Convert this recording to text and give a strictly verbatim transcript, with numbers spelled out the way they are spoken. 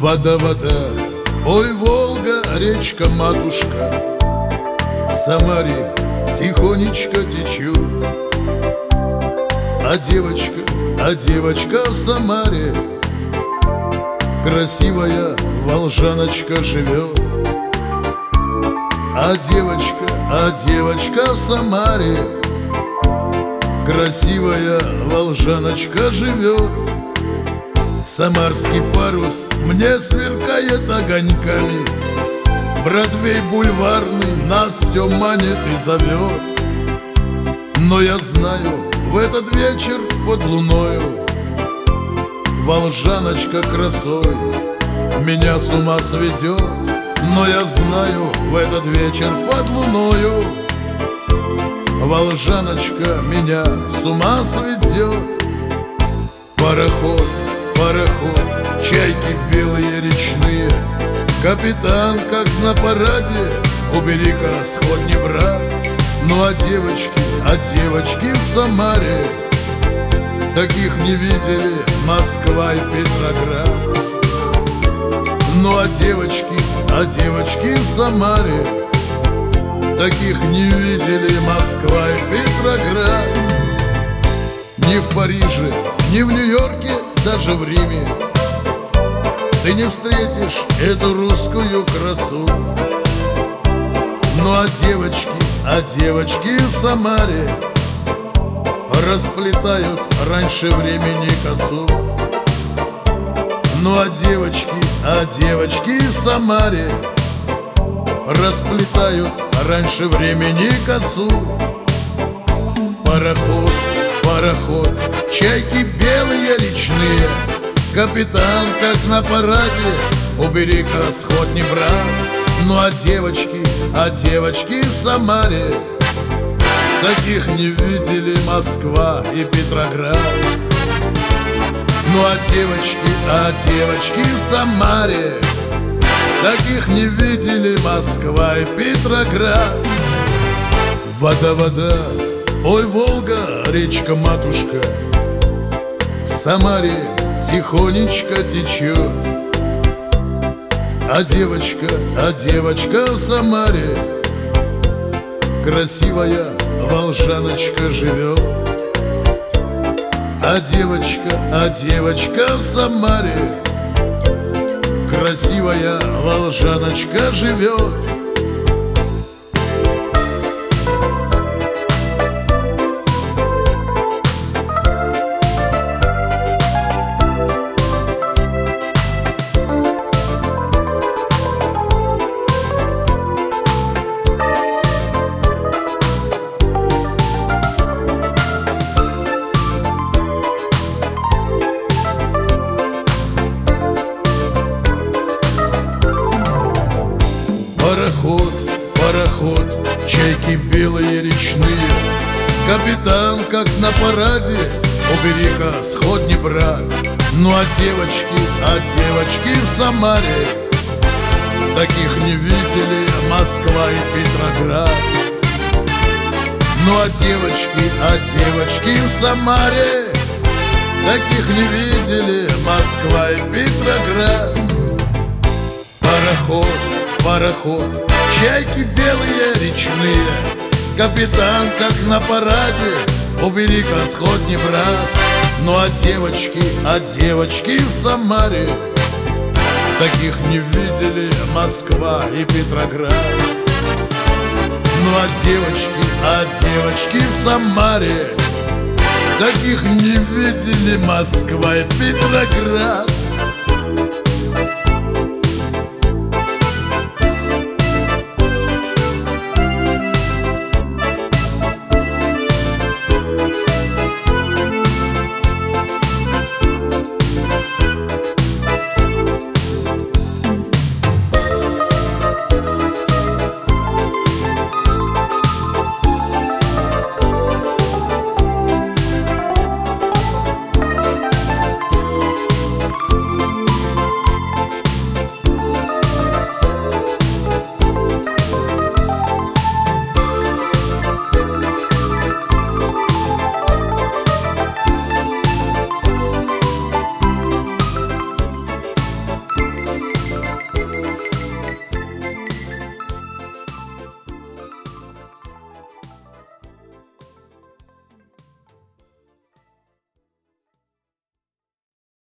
Вода, вода, ой, Волга, речка, матушка, в Самаре тихонечко течет. А девочка, а девочка в Самаре, красивая волжаночка живет. А девочка, а девочка в Самаре, красивая волжаночка живет. Самарский парус мне сверкает огоньками, Бродвей бульварный нас все манит и зовет. Но я знаю, в этот вечер под луною волжаночка красой меня с ума сведет. Но я знаю, в этот вечер под луною волжаночка меня с ума сведет. Пароход, пароход, чайки белые речные, капитан, как на параде, убери-ка сходни, брат. Ну а девочки, а девочки в Самаре, таких не видели Москва и Петроград. Ну а девочки, а девочки в Самаре, таких не видели Москва и Петроград. Ни в Париже, ни в Нью-Йорке, даже в Риме ты не встретишь эту русскую красу. Ну а девочки, а девочки в Самаре расплетают раньше времени косу. Ну а девочки, а девочки в Самаре расплетают раньше времени косу. Пароход, пароход, чайки белые речные, капитан, как на параде, убери-ка сходни, брат. Ну а девочки, а девочки в Самаре, таких не видели Москва и Петроград. Ну а девочки, а девочки в Самаре, таких не видели Москва и Петроград. Вода, вода, ой, Волга, речка, матушка, в Самаре тихонечко течет. А девочка, а девочка в Самаре, красивая волжаночка живет. А девочка, а девочка в Самаре, красивая волжаночка живет. Пароход, пароход, чайки белые речные, капитан, как на параде, убери-ка сходни, брат. Ну а девочки, а девочки в Самаре, таких не видели Москва и Петроград. Ну а девочки, а девочки в Самаре, таких не видели Москва и Петроград. Пароход, пароход, чайки белые речные, капитан, как на параде, убери-ка сходни, брат. Ну а девочки, а девочки в Самаре, таких не видели Москва и Петроград. Ну а девочки, а девочки в Самаре, таких не видели Москва и Петроград.